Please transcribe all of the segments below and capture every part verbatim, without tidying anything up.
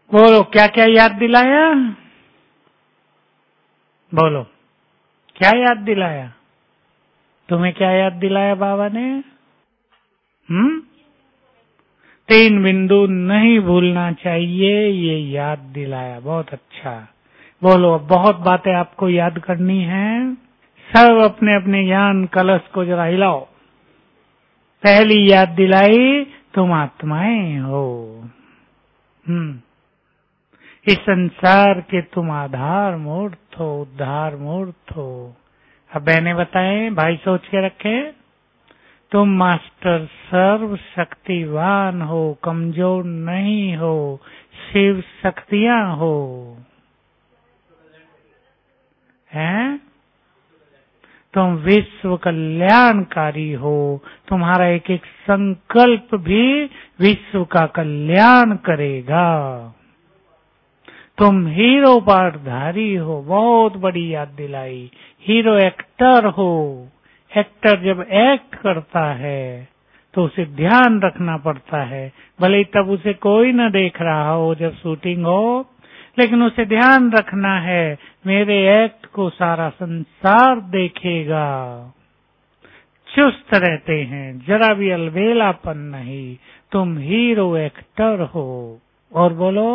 बोलो क्या क्या याद दिलाया? बोलो क्या याद दिलाया? तुम्हें क्या याद दिलाया बाबा ने? हम्म तीन बिंदु नहीं भूलना चाहिए, ये याद दिलाया। बहुत अच्छा। बोलो अब बहुत बातें आपको याद करनी है। सब अपने अपने ज्ञान कलश को जरा हिलाओ। पहली याद दिलाई, तुम आत्माएं हो। हम्म इस संसार के तुम आधार मूर्त हो, उद्धार मूर्त हो। अब बहने बताएं, भाई सोच के रखे, तुम मास्टर सर्व शक्तिवान हो, कमजोर नहीं हो, शिव शक्तियां हो। हैं? तुम विश्व कल्याणकारी हो। तुम्हारा एक एक संकल्प भी विश्व का कल्याण करेगा। तुम हीरो पाठधारी हो। बहुत बड़ी याद दिलाई। हीरो एक्टर हो। एक्टर जब एक्ट करता है तो उसे ध्यान रखना पड़ता है। भले ही तब उसे कोई न देख रहा हो जब शूटिंग हो, लेकिन उसे ध्यान रखना है मेरे एक्ट को सारा संसार देखेगा। चुस्त रहते हैं, जरा भी अलबेलापन नहीं। तुम हीरो एक्टर हो। और बोलो,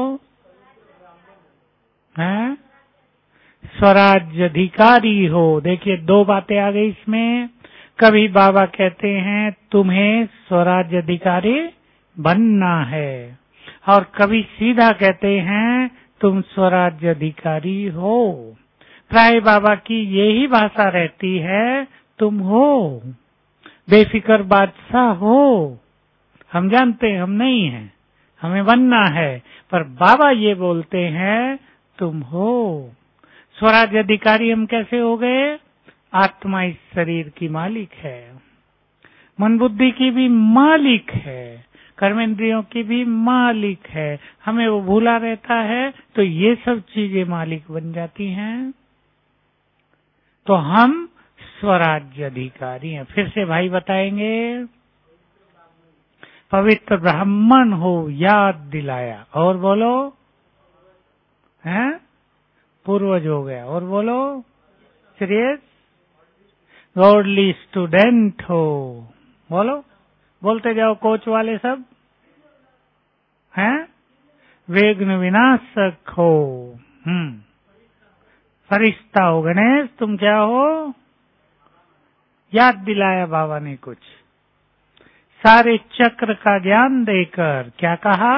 हैं? स्वराज्य अधिकारी हो। देखिए दो बातें आ गई इसमें। कभी बाबा कहते हैं तुम्हें स्वराज्य अधिकारी बनना है, और कभी सीधा कहते हैं तुम स्वराज्य अधिकारी हो। प्राय बाबा की यही भाषा रहती है, तुम हो बेफिक्र बादशाह हो। हम जानते हैं हम नहीं हैं, हमें बनना है, पर बाबा ये बोलते हैं तुम हो स्वराज्य अधिकारी। हम कैसे हो गए? आत्मा इस शरीर की मालिक है, मन बुद्धि की भी मालिक है, कर्मेंद्रियों की भी मालिक है। हमें वो भूला रहता है तो ये सब चीजें मालिक बन जाती हैं। तो हम स्वराज्य अधिकारी हैं। फिर से भाई बताएंगे, पवित्र ब्राह्मण हो, याद दिलाया। और बोलो, हैं? पूर्वज हो गया। और बोलो, सीरियस गॉडली स्टूडेंट हो। बोलो, बोलते जाओ कोच वाले सब, हैं? विघ्न विनाशक हो। हम्म फरिश्ता हो। गणेश तुम क्या हो? याद दिलाया बाबा ने कुछ। सारे चक्र का ज्ञान देकर क्या कहा?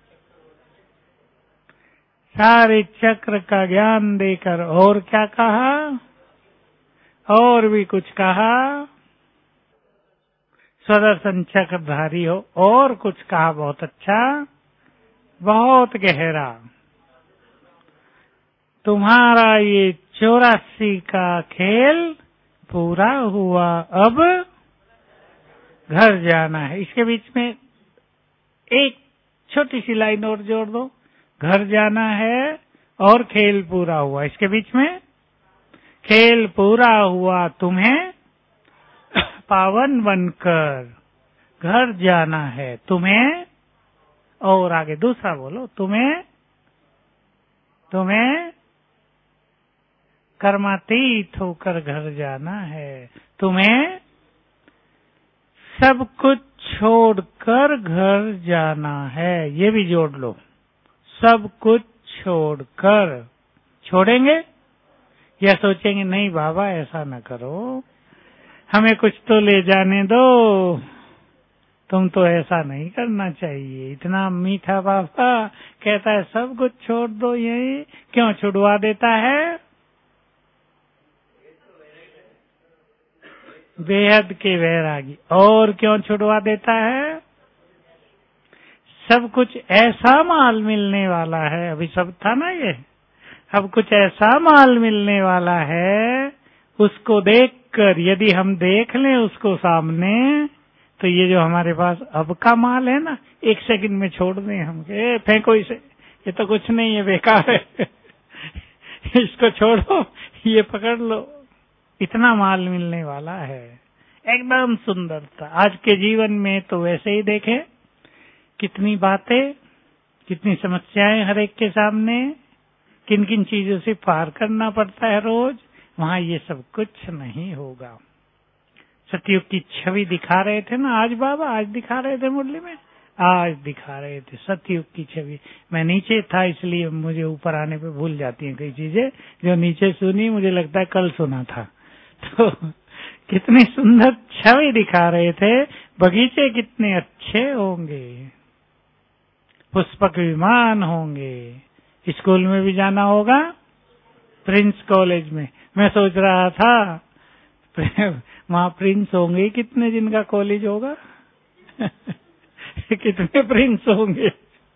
सारे चक्र का ज्ञान देकर और क्या कहा? और भी कुछ कहा। स्वदर्शन चक्रधारी हो। और कुछ कहा। बहुत अच्छा, बहुत गहरा। तुम्हारा ये चौरासी का खेल पूरा हुआ, अब घर जाना है। इसके बीच में एक छोटी सी लाइन और जोड़ दो। घर जाना है और खेल पूरा हुआ। इसके बीच में खेल पूरा हुआ, तुम्हें पावन बनकर घर जाना है। तुम्हें, और आगे दूसरा बोलो, तुम्हें तुम्हें कर्मातीत होकर घर जाना है। तुम्हें सब कुछ छोड़कर घर जाना है। ये भी जोड़ लो, सब कुछ छोड़कर। छोड़ेंगे या सोचेंगे नहीं बाबा ऐसा न करो, हमें कुछ तो ले जाने दो, तुम तो ऐसा नहीं करना चाहिए। इतना मीठा बाबा कहता है सब कुछ छोड़ दो। यही क्यों छुड़वा देता है? बेहद के वैरागी। और क्यों छुड़वा देता है? सब कुछ ऐसा माल मिलने वाला है। अभी सब था ना ये, अब कुछ ऐसा माल मिलने वाला है, उसको देखकर यदि हम देख लें उसको सामने, तो ये जो हमारे पास अब का माल है ना, एक सेकंड में छोड़ दें हम, ए, फेंको इसे, ये तो कुछ नहीं है, बेकार है इसको छोड़ो, ये पकड़ लो। इतना माल मिलने वाला है, एकदम सुंदरता। आज के जीवन में तो वैसे ही देखें कितनी बातें, कितनी समस्याएं हर एक के सामने, किन किन चीजों से पार करना पड़ता है रोज। वहाँ ये सब कुछ नहीं होगा। सतयुग की छवि दिखा रहे थे ना आज बाबा, आज दिखा रहे थे मुरली में, आज दिखा रहे थे सतयुग की छवि। मैं नीचे था इसलिए मुझे ऊपर आने पे भूल जाती हैं कई चीजें, जो नीचे सुनी मुझे लगता है कल सुना था। तो कितनी सुंदर छवि दिखा रहे थे, बगीचे कितने अच्छे होंगे, पुष्पक विमान होंगे। स्कूल में भी जाना होगा, प्रिंस कॉलेज में। मैं सोच रहा था वहाँ प्रिंस होंगे, कितने जिनका कॉलेज होगा कितने प्रिंस होंगे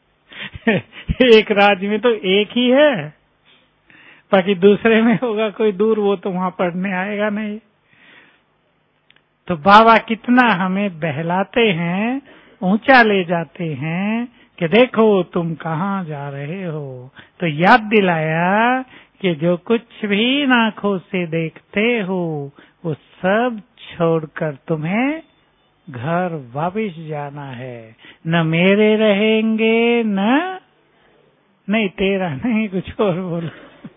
एक राज्य में तो एक ही है, बाकी दूसरे में होगा कोई दूर, वो तो वहाँ पढ़ने आएगा नहीं। तो बाबा कितना हमें बहलाते हैं, ऊंचा ले जाते हैं कि देखो तुम कहाँ जा रहे हो। तो याद दिलाया कि जो कुछ भी आंखों से देखते हो वो सब छोड़कर तुम्हें घर वापस जाना है। न मेरे रहेंगे, न नहीं तेरा नहीं, कुछ और बोलो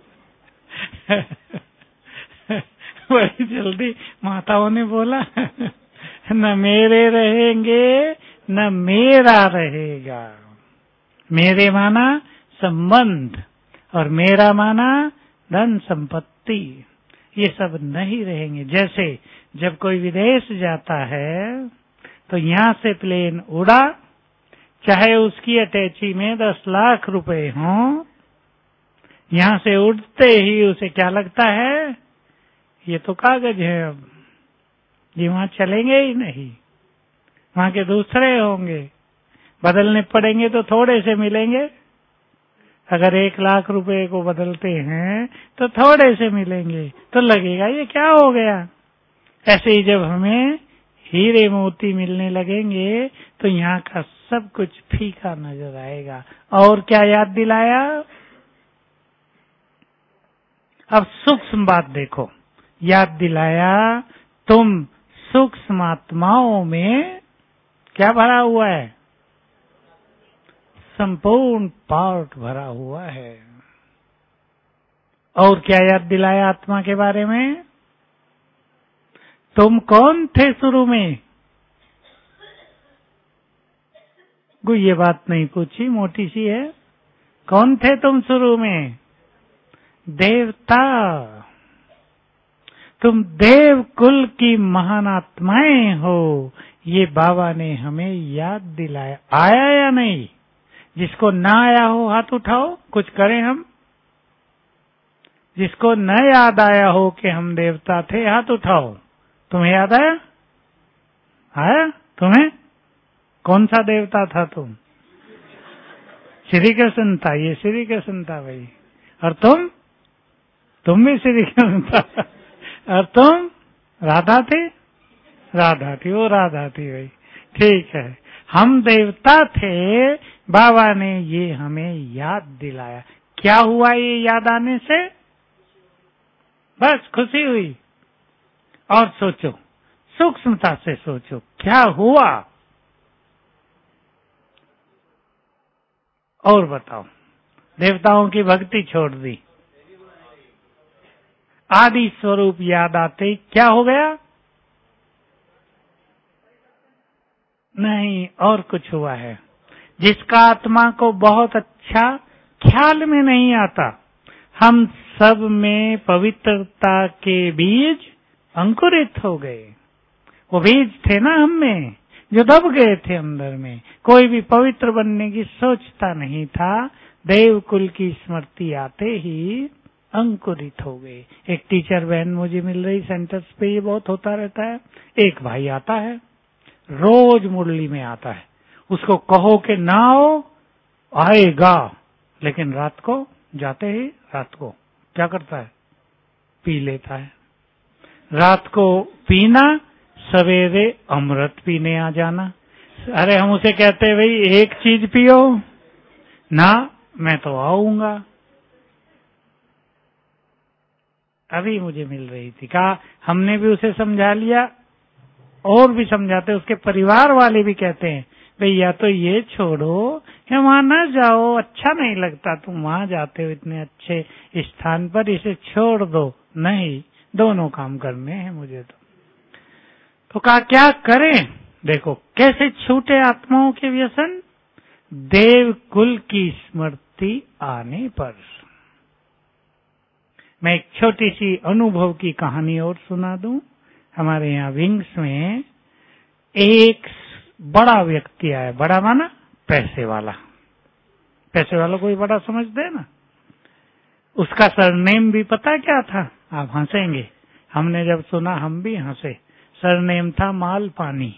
बड़ी जल्दी माताओं ने बोला न मेरे रहेंगे न मेरा रहेगा। मेरे माना संबंध और मेरा माना धन संपत्ति, ये सब नहीं रहेंगे। जैसे जब कोई विदेश जाता है तो यहाँ से प्लेन उड़ा, चाहे उसकी अटैची में दस लाख रुपए हों, यहाँ से उड़ते ही उसे क्या लगता है, ये तो कागज है, अब ये वहाँ चलेंगे ही नहीं, वहाँ के दूसरे होंगे, बदलने पड़ेंगे तो थोड़े से मिलेंगे। अगर एक लाख रुपए को बदलते हैं तो थोड़े से मिलेंगे, तो लगेगा ये क्या हो गया। ऐसे ही जब हमें हीरे मोती मिलने लगेंगे तो यहाँ का सब कुछ फीका नजर आएगा। और क्या याद दिलाया, अब सूक्ष्म बात देखो, याद दिलाया तुम सूक्ष्म आत्माओं में क्या भरा हुआ है, संपूर्ण पार्ट भरा हुआ है। और क्या याद दिलाया आत्मा के बारे में, तुम कौन थे शुरू में। कोई ये बात नहीं पूछी, मोटी सी है, कौन थे तुम शुरू में, देवता। तुम देव कुल की महान आत्माएं हो, ये बाबा ने हमें याद दिलाया। आया या नहीं, जिसको ना आया हो हाथ उठाओ, कुछ करें हम। जिसको न याद आया हो कि हम देवता थे, हाथ उठाओ। तुम्हें याद आया, आया तुम्हें, कौन सा देवता था तुम, श्री कृष्ण था, ये श्री कृष्ण था भाई। और तुम तुम भी श्री कृष्ण था, और तुम राधा थी, राधा थी, वो राधा थी भाई, ठीक है। हम देवता थे, बाबा ने ये हमें याद दिलाया। क्या हुआ ये याद आने से, बस खुशी हुई। और सोचो, सूक्ष्मता से सोचो क्या हुआ, और बताओ। देवताओं की भक्ति छोड़ दी, आदि स्वरूप याद आते क्या हो गया, नहीं और कुछ हुआ है। जिसका आत्मा को बहुत अच्छा ख्याल में नहीं आता, हम सब में पवित्रता के बीज अंकुरित हो गए। वो बीज थे ना हम में, जो दब गए थे अंदर में, कोई भी पवित्र बनने की सोचता नहीं था। देव कुल की स्मृति आते ही अंकुरित हो गए। एक टीचर बहन मुझे मिल रही सेंटर्स पे, ये बहुत होता रहता है। एक भाई आता है, रोज मुरली में आता है, उसको कहो कि ना आओ, आएगा, लेकिन रात को जाते ही रात को क्या करता है, पी लेता है। रात को पीना, सवेरे अमृत पीने आ जाना। अरे हम उसे कहते भाई एक चीज पियो ना, मैं तो आऊंगा। अभी मुझे मिल रही थी, कहा हमने भी उसे समझा लिया, और भी समझाते, उसके परिवार वाले भी कहते हैं भाई या तो ये छोड़ो या वहां ना जाओ, अच्छा नहीं लगता, तुम वहां जाते हो इतने अच्छे स्थान पर, इसे छोड़ दो। नहीं, दोनों काम करने हैं मुझे तो। तो कहा क्या करें? देखो कैसे छूटे आत्माओं के व्यसन, देव कुल की स्मृति आने पर। मैं एक छोटी सी अनुभव की कहानी और सुना दूं। हमारे यहाँ विंग्स में एक बड़ा व्यक्ति आया, बड़ा माना पैसे वाला, पैसे वाला कोई बड़ा समझते हैं ना। उसका सरनेम भी पता क्या था? आप हंसेंगे, हमने जब सुना हम भी हंसे। सरनेम था माल पानी,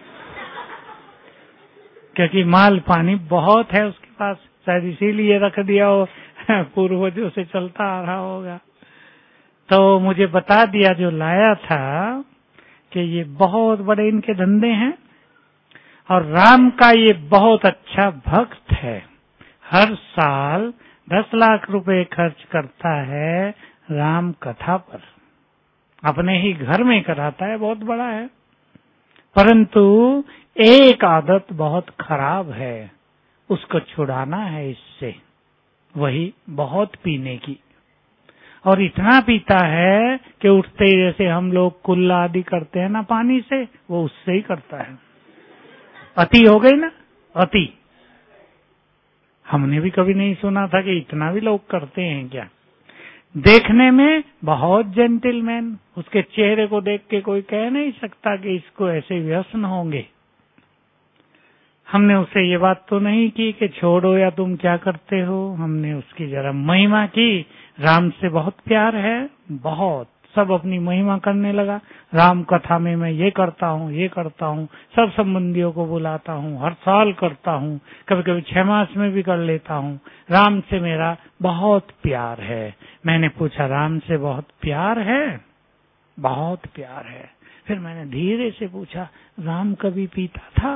क्योंकि माल पानी बहुत है उसके पास, शायद इसीलिए रख दिया हो, पूर्वजों से चलता आ रहा होगा। तो मुझे बता दिया जो लाया था कि ये बहुत बड़े इनके धंधे हैं और राम का ये बहुत अच्छा भक्त है, हर साल दस लाख रुपए खर्च करता है राम कथा पर, अपने ही घर में कराता है, बहुत बड़ा है। परंतु एक आदत बहुत खराब है, उसको छुड़ाना है इससे, वही बहुत पीने की। और इतना पीता है कि उठते ही जैसे हम लोग कुल्ला आदि करते हैं ना पानी से, वो उससे ही करता है। अति हो गई ना, अति। हमने भी कभी नहीं सुना था कि इतना भी लोग करते हैं क्या। देखने में बहुत जेंटलमैन, उसके चेहरे को देख के कोई कह नहीं सकता कि इसको ऐसे व्यसन होंगे। हमने उससे ये बात तो नहीं की कि छोड़ो या तुम क्या करते हो, हमने उसकी जरा महिमा की। राम से बहुत प्यार है, बहुत, सब अपनी महिमा करने लगा। राम कथा में मैं ये करता हूँ, ये करता हूँ, सब संबंधियों को बुलाता हूँ, हर साल करता हूँ, कभी कभी छह मास में भी कर लेता हूँ। राम से मेरा बहुत प्यार है। मैंने पूछा राम से बहुत प्यार है? बहुत प्यार है। फिर मैंने धीरे से पूछा राम कभी पीता था?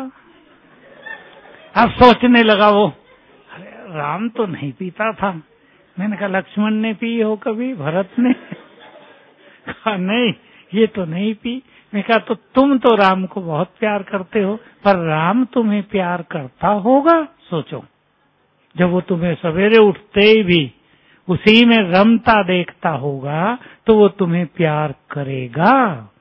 अब सोचने लगा वो, अरे राम तो नहीं पीता था। मैंने कहा लक्ष्मण ने पी हो कभी, भरत ने? कहा नहीं, ये तो नहीं पी। मैं कहा तो तुम तो राम को बहुत प्यार करते हो, पर राम तुम्हें प्यार करता होगा? सोचो, जब वो तुम्हें सवेरे उठते ही भी उसी में रमता देखता होगा तो वो तुम्हें प्यार करेगा।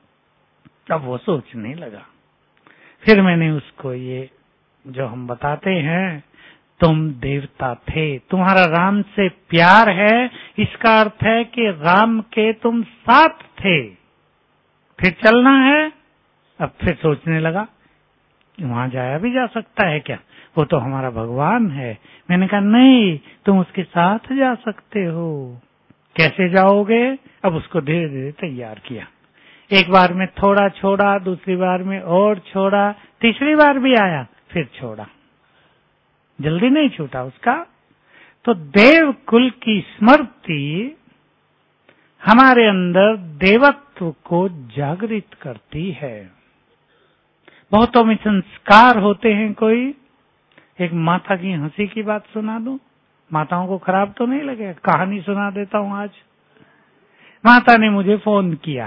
तब वो सोचने लगा। फिर मैंने उसको ये जो हम बताते हैं, तुम देवता थे, तुम्हारा राम से प्यार है, इसका अर्थ है कि राम के तुम साथ थे। फिर चलना है। अब फिर सोचने लगा वहां जाया भी जा सकता है क्या, वो तो हमारा भगवान है। मैंने कहा नहीं, तुम उसके साथ जा सकते हो। कैसे जाओगे? अब उसको धीरे धीरे तैयार किया। एक बार में थोड़ा छोड़ा, दूसरी बार में और छोड़ा, तीसरी बार भी आया, फिर छोड़ा। जल्दी नहीं छूटा उसका। तो देव कुल की स्मृति हमारे अंदर देवत्व को जागृत करती है। बहुतों में संस्कार होते हैं। कोई एक माता की हंसी की बात सुना दूं, माताओं को खराब तो नहीं लगे, कहानी सुना देता हूं आज। माता ने मुझे फोन किया,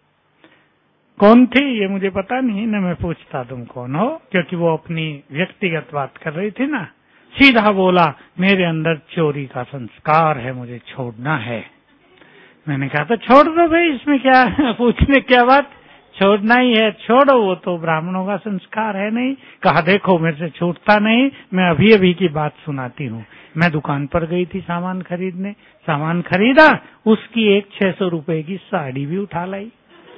कौन थी ये मुझे पता नहीं, न मैं पूछता तुम कौन हो, क्योंकि वो अपनी व्यक्तिगत बात कर रही थी ना। सीधा बोला मेरे अंदर चोरी का संस्कार है, मुझे छोड़ना है। मैंने कहा तो छोड़ दो भाई, इसमें क्या पूछने क्या बात, छोड़ना ही है, छोड़ो, वो तो ब्राह्मणों का संस्कार है नहीं। कहा देखो मेरे से छूटता नहीं, मैं अभी अभी की बात सुनाती हूँ। मैं दुकान पर गई थी सामान खरीदने, सामान खरीदा, उसकी एक छह सौ रुपए की साड़ी भी उठा लाई।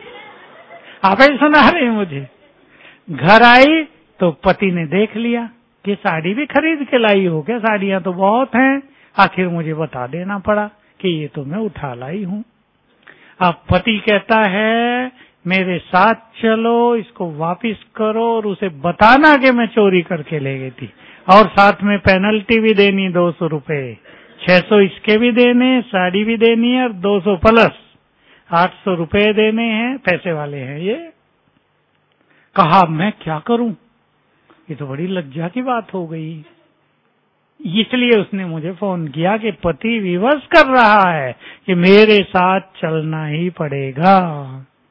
आप ही सुना रहे मुझे। घर आई तो पति ने देख लिया कि साड़ी भी खरीद के लाई हो क्या, साड़ियां तो बहुत हैं। आखिर मुझे बता देना पड़ा कि ये तो मैं उठा लाई हूँ। अब पति कहता है मेरे साथ चलो, इसको वापिस करो और उसे बताना कि मैं चोरी करके ले गई थी, और साथ में पेनल्टी भी देनी दो सौ रुपए, छह सौ इसके भी देने, साड़ी भी देनी है, और दो सौ प्लस आठ सौ रुपए देने हैं। पैसे वाले हैं ये। कहा मैं क्या करूं, ये तो बड़ी लज्जा की बात हो गई। इसलिए उसने मुझे फोन किया कि पति विवश कर रहा है कि मेरे साथ चलना ही पड़ेगा।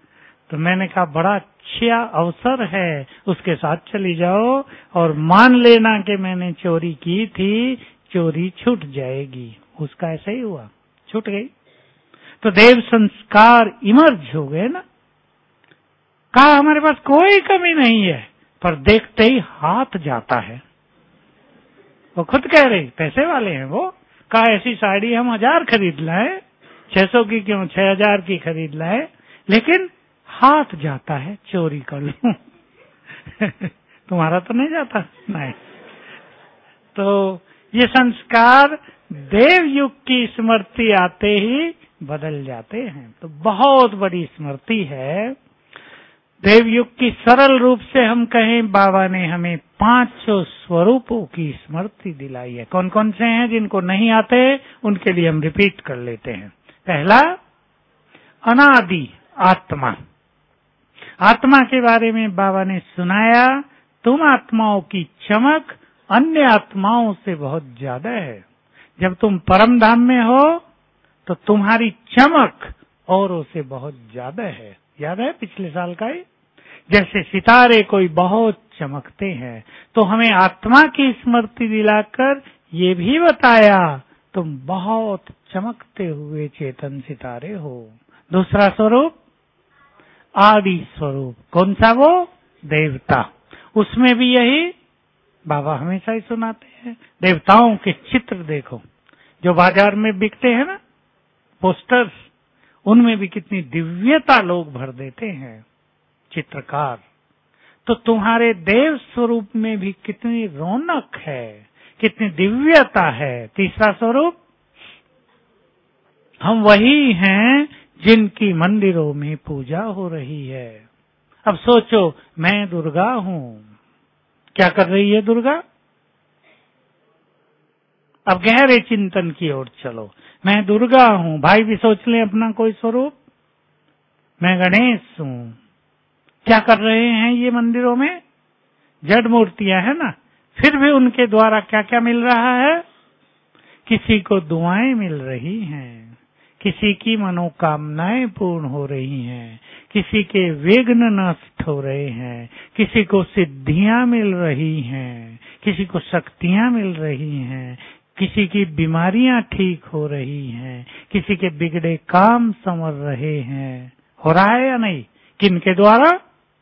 तो मैंने कहा बड़ा अच्छा अवसर है, उसके साथ चली जाओ और मान लेना कि मैंने चोरी की थी, चोरी छूट जाएगी। उसका ऐसा ही हुआ, छूट गई। तो देव संस्कार इमर्ज हो गए ना। कहा हमारे पास कोई कमी नहीं है, पर देखते ही हाथ जाता है। वो खुद कह रही, पैसे वाले हैं वो। कहा ऐसी साड़ी हम हजार खरीद लाए, छह सौ की क्यों, छह हजार की खरीद लाए, लेकिन हाथ जाता है, चोरी कर लूं। तुम्हारा तो नहीं जाता? नहीं। तो ये संस्कार देव युग की स्मृति आते ही बदल जाते हैं। तो बहुत बड़ी स्मृति है देव युग की। सरल रूप से हम कहें, बाबा ने हमें पांचों स्वरूपों की स्मृति दिलाई है। कौन कौन से हैं? जिनको नहीं आते उनके लिए हम रिपीट कर लेते हैं। पहला, अनादि आत्मा। आत्मा के बारे में बाबा ने सुनाया, तुम आत्माओं की चमक अन्य आत्माओं से बहुत ज्यादा है। जब तुम परम धाम में हो तो तुम्हारी चमक औरों से बहुत ज्यादा है। याद है पिछले साल का ही? जैसे सितारे कोई बहुत चमकते हैं, तो हमें आत्मा की स्मृति दिलाकर ये भी बताया, तुम बहुत चमकते हुए चेतन सितारे हो। दूसरा स्वरूप, आदि स्वरूप। कौन सा? वो देवता। उसमें भी यही बाबा हमेशा ही सुनाते हैं। देवताओं के चित्र देखो, जो बाजार में बिकते हैं ना, पोस्टर्स, उनमें भी कितनी दिव्यता लोग भर देते हैं चित्रकार। तो तुम्हारे देव स्वरूप में भी कितनी रौनक है, कितनी दिव्यता है। तीसरा स्वरूप, हम वही हैं जिनकी मंदिरों में पूजा हो रही है। अब सोचो, मैं दुर्गा हूं, क्या कर रही है दुर्गा? अब गहरे चिंतन की ओर चलो। मैं दुर्गा हूं, भाई भी सोच लें अपना कोई स्वरूप। मैं गणेश हूं, क्या कर रहे हैं ये मंदिरों में? जड़ मूर्तियां है ना, फिर भी उनके द्वारा क्या क्या मिल रहा है? किसी को दुआएं मिल रही हैं, किसी की मनोकामनाएं पूर्ण हो रही हैं, किसी के विघ्न नष्ट हो रहे हैं, किसी को सिद्धियां मिल रही हैं, किसी को शक्तियां मिल रही हैं, किसी की बीमारियां ठीक हो रही हैं, किसी के बिगड़े काम संवर रहे हैं। हो रहा है या नहीं? किनके द्वारा?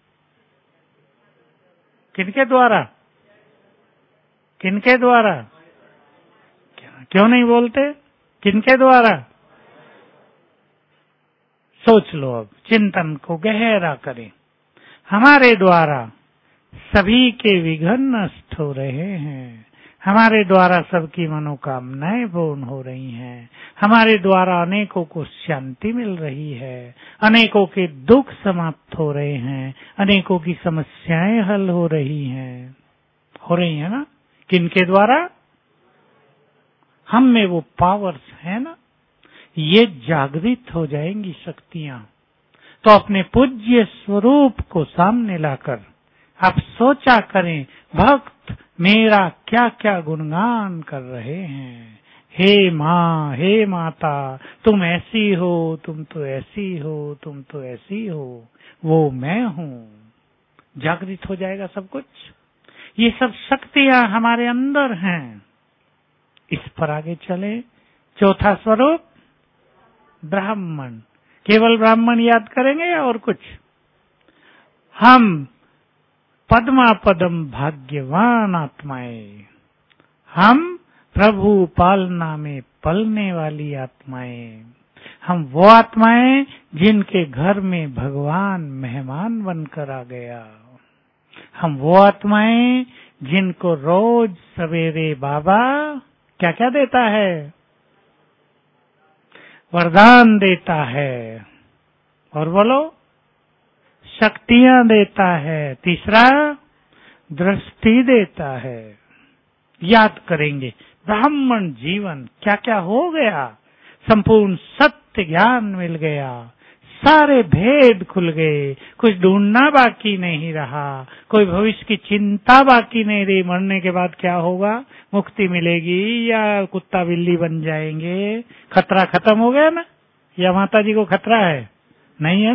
किनके द्वारा? किनके द्वारा? क्यों नहीं बोलते? किनके द्वारा? सोच लो, अब चिंतन को गहरा करें। हमारे द्वारा सभी के विघ्न नष्ट हो रहे हैं, हमारे द्वारा सबकी मनोकामनाएं पूर्ण हो रही हैं, हमारे द्वारा अनेकों को शांति मिल रही है, अनेकों के दुख समाप्त हो रहे हैं, अनेकों की समस्याएं हल हो रही हैं। हो रही है ना? किनके द्वारा? हम में वो पावर्स है ना, ये जागृत हो जाएंगी शक्तियां। तो अपने पूज्य स्वरूप को सामने लाकर आप सोचा करें, भक्त मेरा क्या क्या गुणगान कर रहे हैं। हे माँ, हे माता, तुम ऐसी हो, तुम तो ऐसी हो, तुम तो ऐसी हो, वो मैं हूँ। जागृत हो जाएगा सब कुछ। ये सब शक्तियां हमारे अंदर हैं। इस पर आगे चले। चौथा स्वरूप, ब्राह्मण। केवल ब्राह्मण याद करेंगे या और कुछ? हम पद्मा पदम भाग्यवान आत्माएं, हम प्रभु पालना में पलने वाली आत्माएं, हम वो आत्माएं जिनके घर में भगवान मेहमान बनकर आ गया, हम वो आत्माएं जिनको रोज सवेरे बाबा क्या क्या देता है? वरदान देता है, और बोलो, शक्तियां देता है। तीसरा, दृष्टि देता है। याद करेंगे ब्राह्मण जीवन क्या क्या हो गया। संपूर्ण सत्य ज्ञान मिल गया, सारे भेद खुल गए, कुछ ढूंढना बाकी नहीं रहा, कोई भविष्य की चिंता बाकी नहीं रही। मरने के बाद क्या होगा, मुक्ति मिलेगी या कुत्ता बिल्ली बन जाएंगे, खतरा खत्म हो गया ना? या माता जी को खतरा है? नहीं है ना?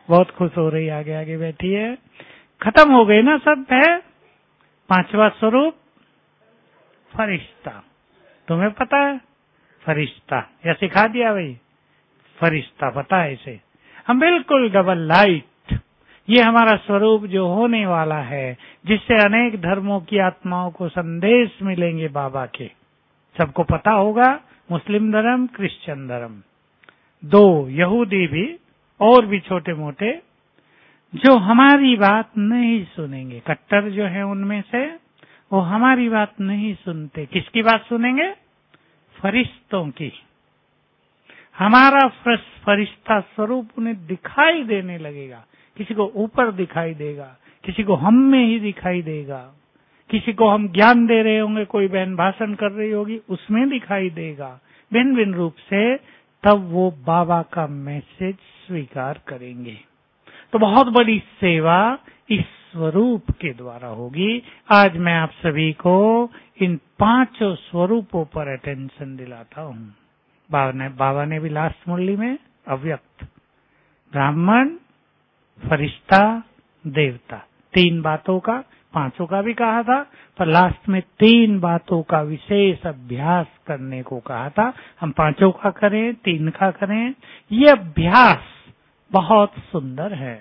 बहुत खुश हो रही, आगे आगे बैठी है। खत्म हो गए ना सब है। पांचवा स्वरूप फरिश्ता। तुम्हें पता है फरिश्ता, या सिखा दिया भाई? फरिश्ता पता है इसे? हम बिल्कुल डबल लाइट, ये हमारा स्वरूप जो होने वाला है, जिससे अनेक धर्मों की आत्माओं को संदेश मिलेंगे बाबा के। सबको पता होगा, मुस्लिम धर्म, क्रिश्चियन धर्म, दो यहूदी भी और भी छोटे मोटे, जो हमारी बात नहीं सुनेंगे। कट्टर जो है उनमें से, वो हमारी बात नहीं सुनते। किसकी बात सुनेंगे? फरिश्तों की। हमारा फरिश्ता स्वरूप उन्हें दिखाई देने लगेगा। किसी को ऊपर दिखाई देगा, किसी को हम में ही दिखाई देगा, किसी को हम ज्ञान दे रहे होंगे, कोई बहन भाषण कर रही होगी, उसमें दिखाई देगा भिन्न भिन्न रूप से। तब वो बाबा का मैसेज स्वीकार करेंगे। तो बहुत बड़ी सेवा इस स्वरूप के द्वारा होगी। आज मैं आप सभी को इन पांचों स्वरूपों पर अटेंशन दिलाता हूँ। बाबा ने बाबा ने भी लास्ट मुरली में अव्यक्त, ब्राह्मण, फरिश्ता, देवता, तीन बातों का, पांचों का भी कहा था, पर लास्ट में तीन बातों का विशेष अभ्यास करने को कहा था। हम पांचों का करें, तीन का करें। ये अभ्यास बहुत सुंदर है।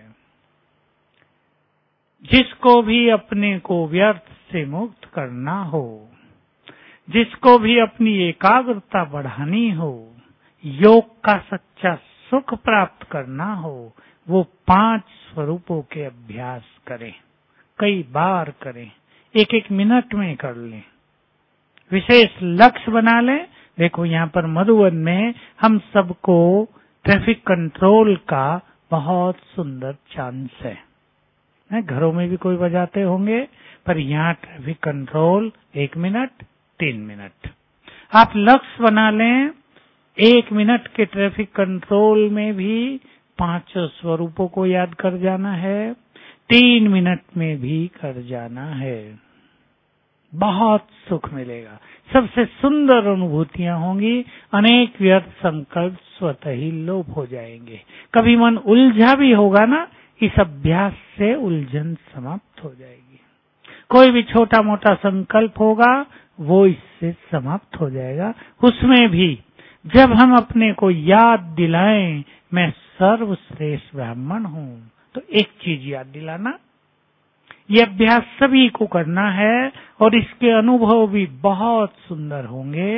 जिसको भी अपने को व्यर्थ से मुक्त करना हो, जिसको भी अपनी एकाग्रता बढ़ानी हो, योग का सच्चा सुख प्राप्त करना हो, वो पांच स्वरूपों के अभ्यास करें, कई बार करें, एक एक मिनट में कर लें, विशेष लक्ष्य बना लें। देखो यहाँ पर मधुवन में हम सबको ट्रैफिक कंट्रोल का बहुत सुंदर चांस है। घरों में भी कोई बजाते होंगे, पर यहाँ ट्रैफिक कंट्रोल एक मिनट, तीन मिनट। आप लक्ष्य बना लें, एक मिनट के ट्रैफिक कंट्रोल में भी पांचों स्वरूपों को याद कर जाना है, तीन मिनट में भी कर जाना है। बहुत सुख मिलेगा, सबसे सुंदर अनुभूतियां होंगी, अनेक व्यर्थ संकल्प स्वतः ही लोप हो जाएंगे। कभी मन उलझा भी होगा ना, इस अभ्यास से उलझन समाप्त हो जाएगी। कोई भी छोटा मोटा संकल्प होगा, वो इससे समाप्त हो जाएगा। उसमें भी जब हम अपने को याद दिलाएं, मैं सर्वश्रेष्ठ ब्राह्मण हूँ, तो एक चीज याद दिलाना। ये अभ्यास सभी को करना है और इसके अनुभव भी बहुत सुंदर होंगे।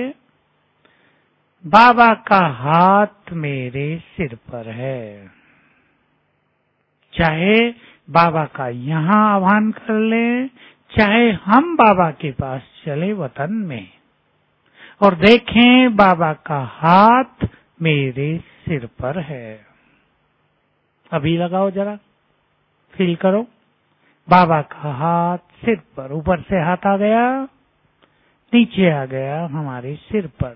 बाबा का हाथ मेरे सिर पर है। चाहे बाबा का यहाँ आह्वान कर ले, चाहे हम बाबा के पास चले वतन में और देखें बाबा का हाथ मेरे सिर पर है। अभी लगाओ जरा, फील करो, बाबा का हाथ सिर पर, ऊपर से हाथ आ गया, नीचे आ गया हमारे सिर पर।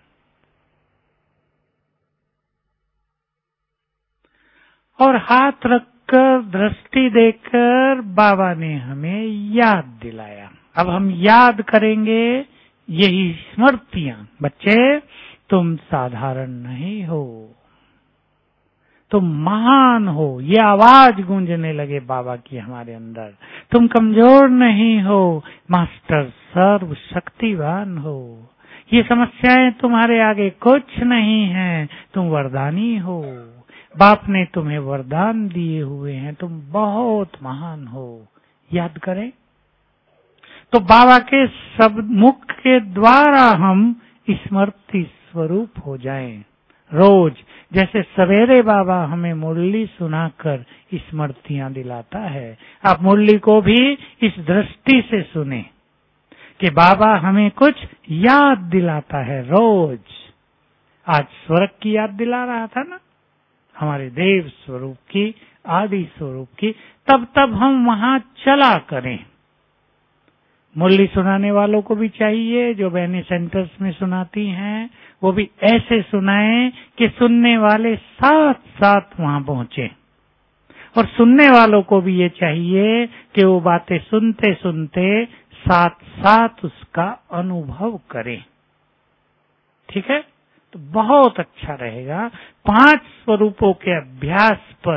और हाथ रखकर, दृष्टि देकर बाबा ने हमें याद दिलाया। अब हम याद करेंगे यही स्मृतियां। बच्चे, तुम साधारण नहीं हो, तुम महान हो। ये आवाज गूंजने लगे बाबा की हमारे अंदर। तुम कमजोर नहीं हो, मास्टर सर्व शक्तिवान हो। ये समस्याएं तुम्हारे आगे कुछ नहीं है, तुम वरदानी हो। बाप ने तुम्हें वरदान दिए हुए हैं, तुम बहुत महान हो। याद करें तो बाबा के सब मुख के द्वारा हम स्मृति स्वरूप हो जाएं। रोज जैसे सवेरे बाबा हमें मुरली सुनाकर स्मृतियां दिलाता है, आप मुरली को भी इस दृष्टि से सुने कि बाबा हमें कुछ याद दिलाता है रोज। आज स्वर्ग की याद दिला रहा था ना, हमारे देव स्वरूप की, आदि स्वरूप की। तब तब हम वहां चला करें। मुरली सुनाने वालों को भी चाहिए, जो बहनें सेंटर्स में सुनाती हैं, वो भी ऐसे सुनाएं कि सुनने वाले साथ साथ वहां पहुंचे। और सुनने वालों को भी ये चाहिए कि वो बातें सुनते सुनते साथ साथ उसका अनुभव करें। ठीक है, तो बहुत अच्छा रहेगा। पांच स्वरूपों के अभ्यास पर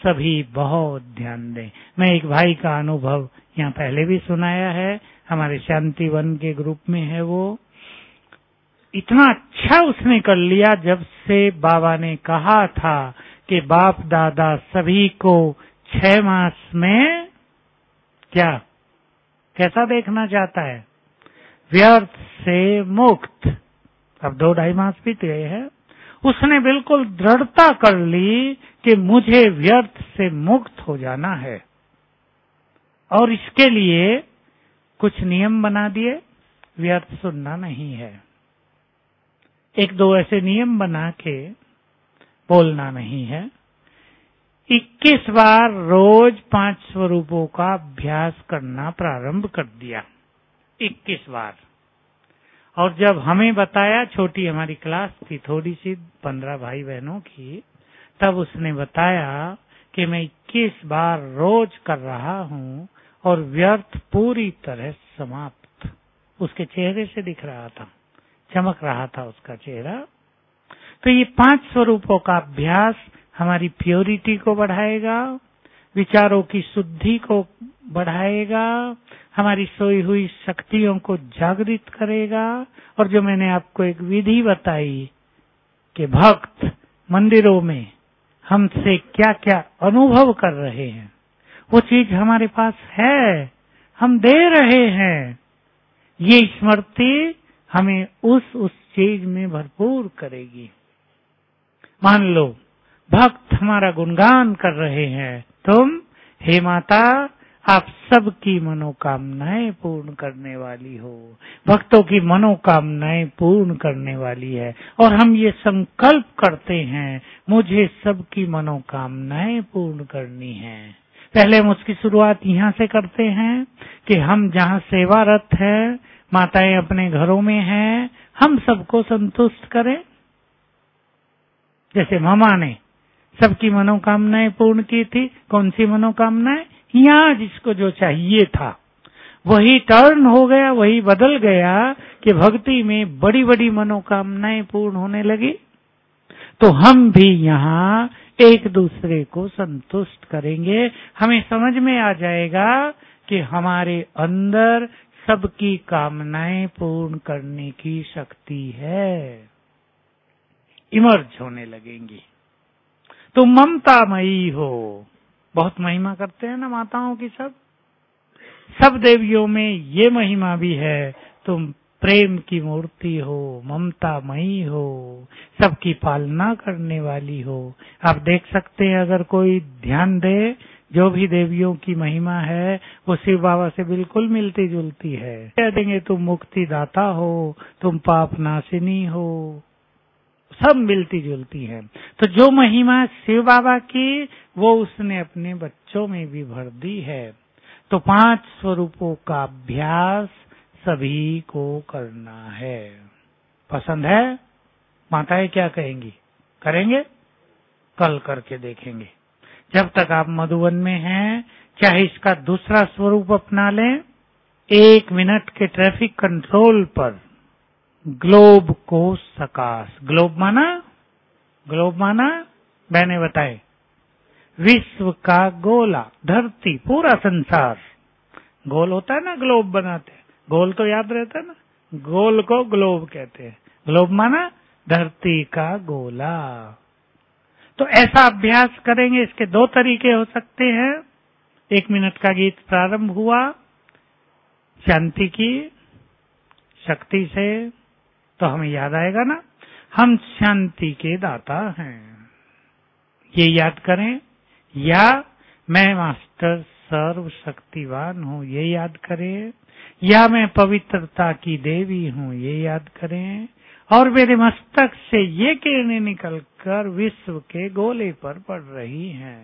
सभी बहुत ध्यान दें। मैं एक भाई का अनुभव यहाँ पहले भी सुनाया है, हमारे शांति वन के ग्रुप में है वो। इतना अच्छा उसने कर लिया जब से बाबा ने कहा था कि बाप दादा सभी को छह मास में क्या कैसा देखना चाहता है, व्यर्थ से मुक्त। अब दो ढाई मास बीत गए हैं, उसने बिल्कुल दृढ़ता कर ली कि मुझे व्यर्थ से मुक्त हो जाना है, और इसके लिए कुछ नियम बना दिए। व्यर्थ सुनना नहीं है, एक दो ऐसे नियम बना के बोलना नहीं है। इक्कीस बार रोज पांच स्वरूपों का अभ्यास करना प्रारंभ कर दिया, इक्कीस बार। और जब हमें बताया, छोटी हमारी क्लास थी थोड़ी सी, पंद्रह भाई बहनों की, तब उसने बताया कि मैं इक्कीस बार रोज कर रहा हूँ और व्यर्थ पूरी तरह समाप्त। उसके चेहरे से दिख रहा था, चमक रहा था उसका चेहरा। तो ये पांच स्वरूपों का अभ्यास हमारी प्योरिटी को बढ़ाएगा, विचारों की शुद्धि को बढ़ाएगा, हमारी सोई हुई शक्तियों को जागृत करेगा। और जो मैंने आपको एक विधि बताई कि भक्त मंदिरों में हमसे क्या क्या अनुभव कर रहे हैं, वो चीज हमारे पास है, हम दे रहे हैं। ये स्मृति हमें उस उस चीज में भरपूर करेगी। मान लो भक्त हमारा गुणगान कर रहे हैं, तुम हे माता आप सबकी मनोकामनाएं पूर्ण करने वाली हो, भक्तों की मनोकामनाएं पूर्ण करने वाली है। और हम ये संकल्प करते हैं मुझे सबकी मनोकामनाएं पूर्ण करनी है। पहले हम उसकी शुरुआत यहाँ से करते हैं कि हम जहाँ सेवारत हैं, माताएं अपने घरों में हैं, हम सबको संतुष्ट करें। जैसे मामा ने सबकी मनोकामनाएं पूर्ण की थी। कौन सी मनोकामनाएं? यहाँ जिसको जो चाहिए था वही टर्न हो गया, वही बदल गया कि भक्ति में बड़ी बड़ी मनोकामनाएं पूर्ण होने लगी। तो हम भी यहाँ एक दूसरे को संतुष्ट करेंगे। हमें समझ में आ जाएगा कि हमारे अंदर सबकी कामनाएं पूर्ण करने की शक्ति है, इमर्ज होने लगेंगी। तुम ममतामयी हो, बहुत महिमा करते हैं ना माताओं की। सब सब देवियों में ये महिमा भी है, तुम प्रेम की मूर्ति हो, ममतामयी हो, सबकी पालना करने वाली हो। आप देख सकते हैं, अगर कोई ध्यान दे, जो भी देवियों की महिमा है वो शिव बाबा से बिल्कुल मिलती जुलती है। कह देंगे तुम मुक्ति दाता हो, तुम पाप नाशिनी हो, सब मिलती जुलती है। तो जो महिमा शिव बाबा की वो उसने अपने बच्चों में भी भर दी है। तो पांच स्वरूपों का अभ्यास सभी को करना है। पसंद है? माताएं क्या कहेंगी? करेंगे? कल करके देखेंगे। जब तक आप मधुबन में हैं, चाहे इसका दूसरा स्वरूप अपना लें, एक मिनट के ट्रैफिक कंट्रोल पर ग्लोब को सकाश, ग्लोब माना ग्लोब माना मैंने बताए विश्व का गोला, धरती, पूरा संसार गोल होता है ना, ग्लोब बनाते हैं, गोल तो याद रहता है ना, गोल को ग्लोब कहते हैं। ग्लोब माना धरती का गोला। तो ऐसा अभ्यास करेंगे। इसके दो तरीके हो सकते हैं। एक मिनट का गीत प्रारंभ हुआ शांति की शक्ति से, तो हमें याद आएगा ना, हम शांति के दाता हैं, ये याद करें। या मैं मास्टर सर्वशक्तिवान हूँ, ये याद करें। या मैं पवित्रता की देवी हूँ, ये याद करें। और मेरे मस्तक से ये किरणें निकलकर विश्व के गोले पर पड़ रही हैं।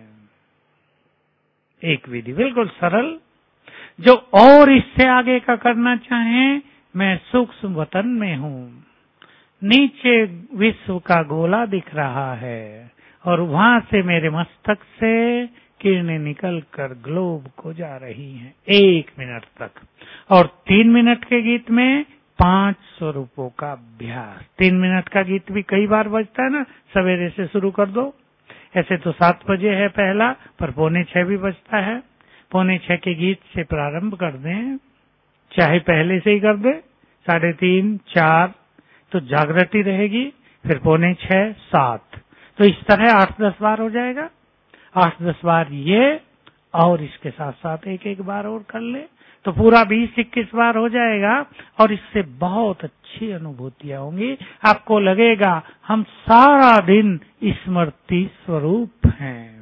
एक विधि बिल्कुल सरल। जो और इससे आगे का करना चाहें, मैं सूक्ष्म वतन में हूँ, नीचे विश्व का गोला दिख रहा है और वहां से मेरे मस्तक से किरणें निकलकर ग्लोब को जा रही हैं, एक मिनट तक। और तीन मिनट के गीत में पांच स्वरूपों का अभ्यास। तीन मिनट का गीत भी कई बार बजता है ना, सवेरे से शुरू कर दो, ऐसे तो सात बजे है पहला, पर पौने छह भी बजता है। पौने छह के गीत से प्रारंभ कर दें, चाहे पहले से ही कर दें, साढ़े तीन चार तो जागृति रहेगी, फिर पौने छह सात, तो इस तरह आठ दस बार हो जाएगा। आठ दस बार ये, और इसके साथ साथ एक एक बार और कर ले, तो पूरा बीस इक्कीस बार हो जाएगा। और इससे बहुत अच्छी अनुभूतियां होंगी। आपको लगेगा हम सारा दिन स्मृति स्वरूप हैं।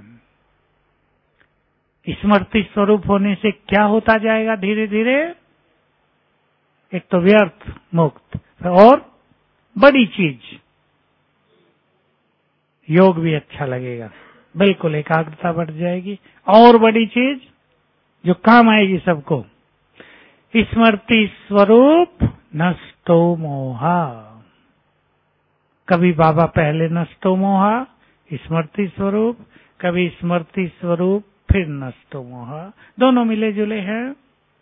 स्मृति स्वरूप होने से क्या होता जाएगा धीरे धीरे? एक तो व्यर्थ मुक्त, और बड़ी चीज योग भी अच्छा लगेगा, बिल्कुल एकाग्रता बढ़ जाएगी। और बड़ी चीज जो काम आएगी सबको, स्मृति स्वरूप नष्टो मोहा। कभी बाबा पहले नष्टो मोहा स्मृति स्वरूप, कभी स्मृति स्वरूप फिर नष्टो मोहा, दोनों मिले जुले हैं।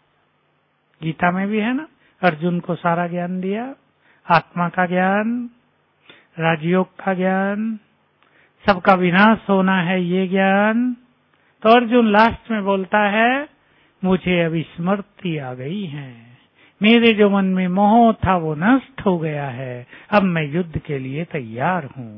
गीता में भी है ना, अर्जुन को सारा ज्ञान दिया, आत्मा का ज्ञान, राजयोग का ज्ञान, सबका विनाश होना है ये ज्ञान। तो अर्जुन लास्ट में बोलता है, मुझे अब स्मृति आ गई है, मेरे जो मन में मोह था वो नष्ट हो गया है, अब मैं युद्ध के लिए तैयार हूं।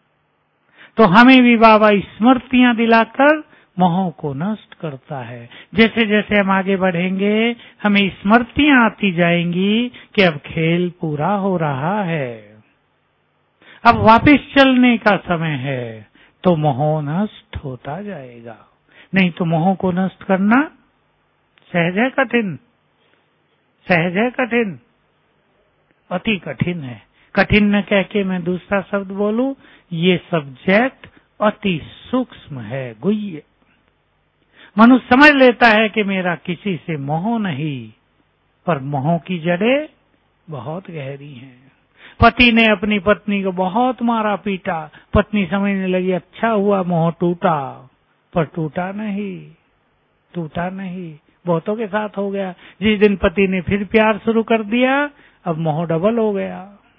तो हमें भी बाबा स्मृतियां दिलाकर मोह को नष्ट करता है। जैसे जैसे हम आगे बढ़ेंगे हमें स्मृतियां आती जाएंगी कि अब खेल पूरा हो रहा है, अब वापस चलने का समय है, तो मोह नष्ट होता जाएगा। नहीं तो मोह को नष्ट करना सहज है कठिन, सहज है कठिन, अति कठिन है। कठिन न कह के मैं दूसरा शब्द बोलूं, ये सब्जेक्ट अति सूक्ष्म है, गुह्य। मनुष्य समझ लेता है कि मेरा किसी से मोह नहीं, पर मोह की जड़ें बहुत गहरी हैं। पति ने अपनी पत्नी को बहुत मारा पीटा, पत्नी समझने लगी अच्छा हुआ मोह टूटा, पर टूटा नहीं, टूटा नहीं, बहुतों के साथ हो गया। जिस दिन पति ने फिर प्यार शुरू कर दिया, अब मोह डबल हो गया।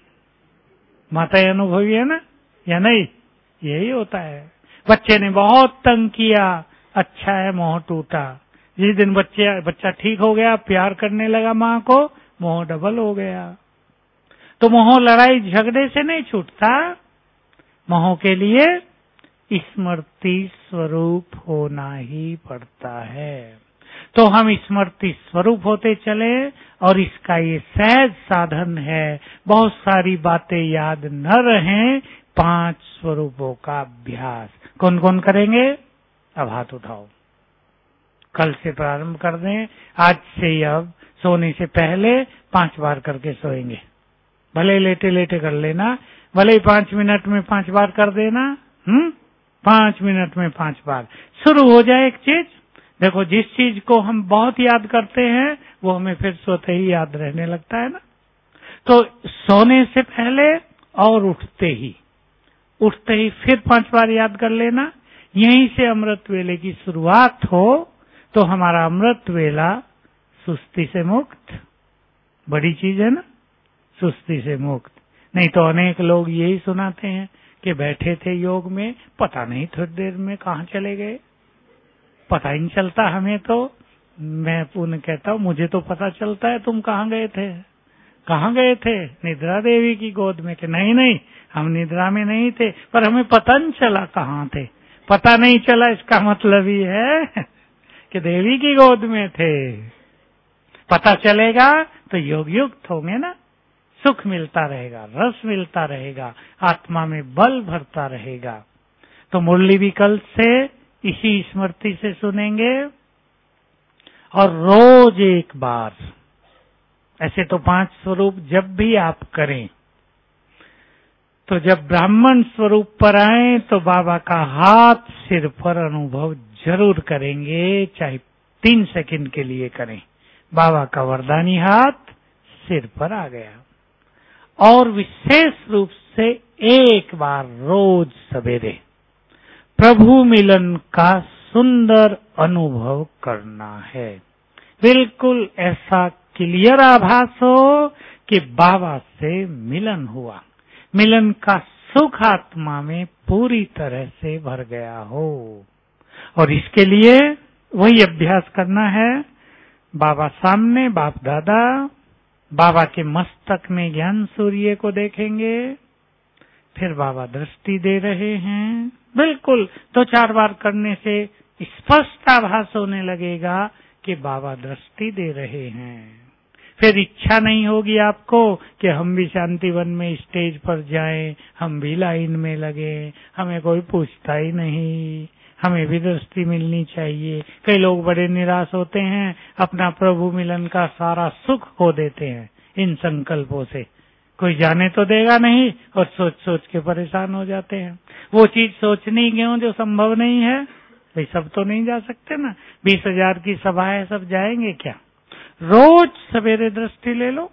माता अनुभवी है ना, या नहीं? यही होता है। बच्चे ने बहुत तंग किया, अच्छा है मोह टूटा। जिस दिन बच्चे बच्चा ठीक हो गया, प्यार करने लगा माँ को, मोह डबल हो गया। तो मोह लड़ाई झगड़े से नहीं छूटता, मोह के लिए स्मृति स्वरूप होना ही पड़ता है। तो हम स्मृति स्वरूप होते चले, और इसका ये सहज साधन है। बहुत सारी बातें याद न रहें, पांच स्वरूपों का अभ्यास कौन कौन करेंगे? अब हाथ उठाओ, कल से प्रारंभ कर दें। आज से ही अब सोने से पहले पांच बार करके सोएंगे। भले लेटे लेटे कर लेना, भले ही पांच मिनट में पांच बार कर देना। हम्म पांच मिनट में पांच बार शुरू हो जाए एक चीज। देखो, जिस चीज को हम बहुत याद करते हैं वो हमें फिर सोते ही याद रहने लगता है ना। तो सोने से पहले और उठते ही उठते ही फिर पांच बार याद कर लेना। यहीं से अमृत वेले की शुरुआत हो, तो हमारा अमृत वेला सुस्ती से मुक्त, बड़ी चीज है ना, सुस्ती से मुक्त। नहीं तो अनेक लोग यही सुनाते हैं कि बैठे थे योग में, पता नहीं थोड़ी देर में कहाँ चले गए, पता ही नहीं चलता हमें। तो मैं पुनः कहता हूँ, मुझे तो पता चलता है तुम कहाँ गए थे। कहाँ गए थे? निद्रा देवी की गोद में थे। नहीं नहीं, हम निद्रा में नहीं थे, पर हमें पता नहीं चला कहाँ थे। पता नहीं चला इसका मतलब ही है कि देवी की गोद में थे। पता चलेगा तो योग युक्त होंगे ना, सुख मिलता रहेगा, रस मिलता रहेगा, आत्मा में बल भरता रहेगा। तो मुरली भी कल से इसी स्मृति से सुनेंगे, और रोज एक बार। ऐसे तो पांच स्वरूप जब भी आप करें, तो जब ब्राह्मण स्वरूप पर आए तो बाबा का हाथ सिर पर अनुभव जरूर करेंगे, चाहे तीन सेकंड के लिए करें। बाबा का वरदानी हाथ सिर पर आ गया। और विशेष रूप से एक बार रोज सवेरे प्रभु मिलन का सुंदर अनुभव करना है। बिल्कुल ऐसा क्लियर आभास हो कि बाबा से मिलन हुआ, मिलन का सुख आत्मा में पूरी तरह से भर गया हो। और इसके लिए वही अभ्यास करना है। बाबा सामने, बाप दादा, बाबा के मस्तक में ज्ञान सूर्य को देखेंगे, फिर बाबा दृष्टि दे रहे हैं। बिल्कुल दो चार बार करने से स्पष्ट आभास होने लगेगा कि बाबा दृष्टि दे रहे हैं। फिर इच्छा नहीं होगी आपको कि हम भी शांतिवन में स्टेज पर जाएं, हम भी लाइन में लगे, हमें कोई पूछता ही नहीं, हमें भी दृष्टि मिलनी चाहिए। कई लोग बड़े निराश होते हैं, अपना प्रभु मिलन का सारा सुख खो देते हैं इन संकल्पों से। कोई जाने तो देगा नहीं और सोच सोच के परेशान हो जाते हैं। वो चीज सोचनी क्यों जो संभव नहीं है? भाई सब तो नहीं जा सकते ना। बीस हजार की सभा है, सब जाएंगे क्या? रोज सवेरे दृष्टि ले लो।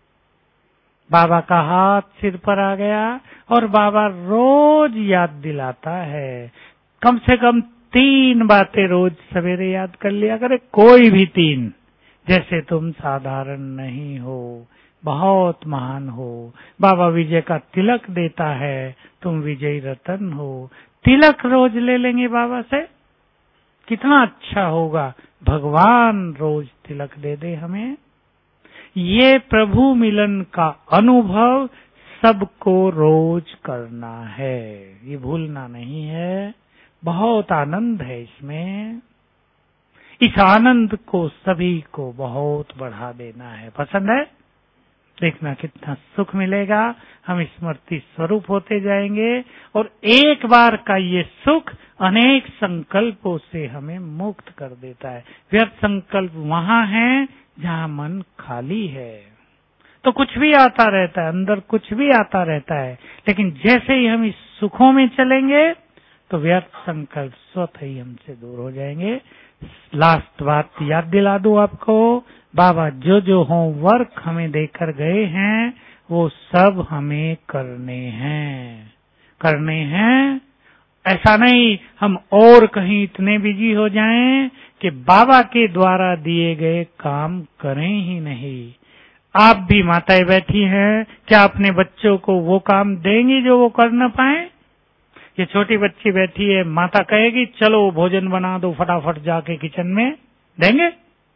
बाबा का हाथ सिर पर आ गया और बाबा रोज याद दिलाता है। कम से कम तीन बातें रोज सवेरे याद कर लिया करे, कोई भी तीन। जैसे तुम साधारण नहीं हो, बहुत महान हो। बाबा विजय का तिलक देता है, तुम विजयी रतन हो। तिलक रोज ले लेंगे बाबा से, कितना अच्छा होगा। भगवान रोज तिलक दे दे हमें। ये प्रभु मिलन का अनुभव सबको रोज करना है, ये भूलना नहीं है। बहुत आनंद है इसमें। इस आनंद को सभी को बहुत बढ़ा देना है। पसंद है? देखना कितना सुख मिलेगा। हम स्मृति स्वरूप होते जाएंगे और एक बार का ये सुख अनेक संकल्पों से हमें मुक्त कर देता है। व्यर्थ संकल्प वहां है जहां मन खाली है, तो कुछ भी आता रहता है, अंदर कुछ भी आता रहता है। लेकिन जैसे ही हम इस सुखों में चलेंगे तो व्यर्थ संकल्प स्वतः ही हमसे दूर हो जाएंगे। लास्ट बात याद दिला दूं आपको, बाबा जो जो होमवर्क हमें देकर गए हैं वो सब हमें करने हैं, करने हैं। ऐसा नहीं हम और कहीं इतने बिजी हो जाएं कि बाबा के द्वारा दिए गए काम करें ही नहीं। आप भी माताएं बैठी हैं, क्या अपने बच्चों को वो काम देंगी जो वो कर न पाए? ये छोटी बच्ची बैठी है, माता कहेगी चलो भोजन बना दो फटाफट जाके किचन में, देंगे?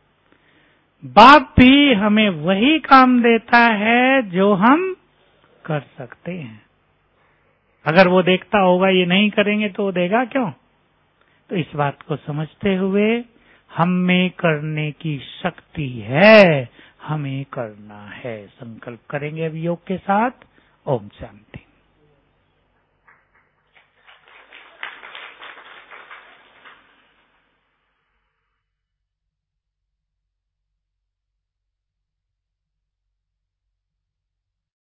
बाप भी हमें वही काम देता है जो हम कर सकते हैं। अगर वो देखता होगा ये नहीं करेंगे तो वो देगा क्यों? तो इस बात को समझते हुए हम में करने की शक्ति है, हमें करना है। संकल्प करेंगे अब योग के साथ। ओम शांति।